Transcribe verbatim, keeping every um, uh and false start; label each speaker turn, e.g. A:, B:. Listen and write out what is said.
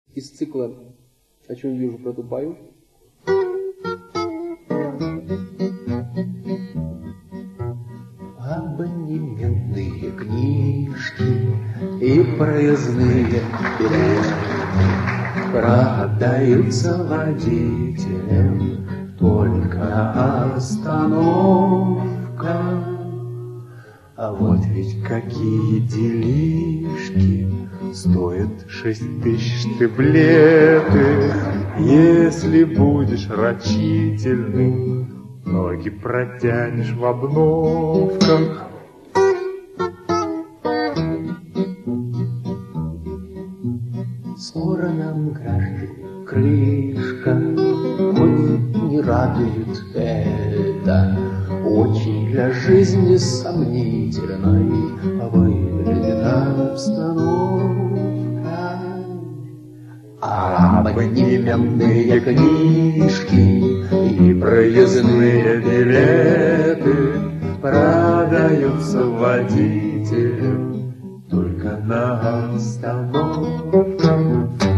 A: из цикла «О чем вижу, про то пою».
B: Абонементные книжки и проездные билеты продаются водителям только на остановках. А вот ведь какие делишки, стоят шесть тысяч таблеты. Если будешь рачительным, ноги протянешь в обновках. Скоро нам, граждане, крышка, хоть не радует это, очень для жизни сомнительной выглядит обстановка. А абонементные книжки и проездные билеты продаются водителям только на остановках.